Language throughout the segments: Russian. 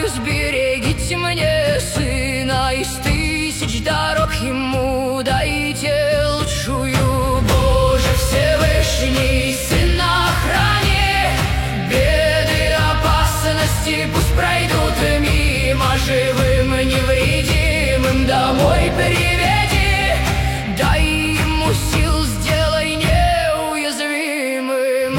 молю, сберегите мне сына, из тысяч дорог ему дайте лучшую. Боже Всевышний, сына храни, беды, опасности пусть пройдут мимо, живым, невредимым домой приведи, дай ему сил, сделай неуязвимым.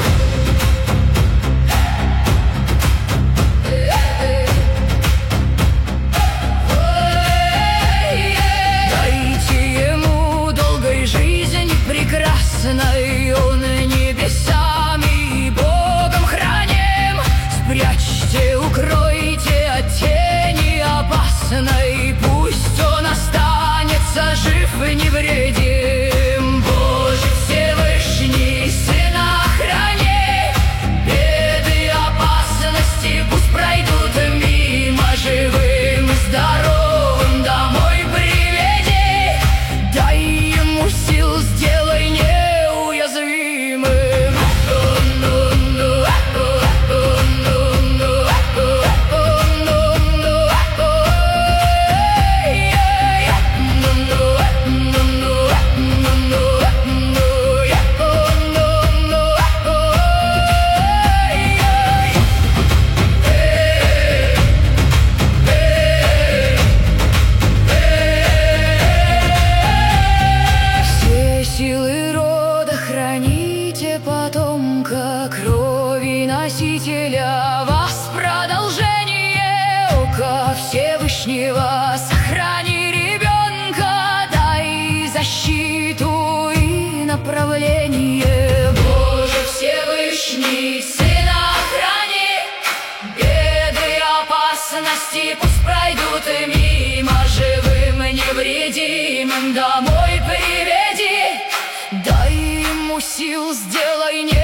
Дайте ему долгой жизни прекрасной, он небесами и Богом храним. Спрячьте, укройте от тени опасной, пусть он останется жив и невредим. Боже Всевышний, сына храни, беды, опасности пусть пройдут мимо, живым и здоровым домой приведи, дай ему сил, сделай неуязвимым. Силы рода храните потомка, крови носителя вас продолжение ока Всевышнего. Сохрани ребенка, дай защиту и направление. Боже Всевышний, сына храни, беды, опасности пусть пройдут мимо, живым, невредимым домой приведи, дай ему сил, сделай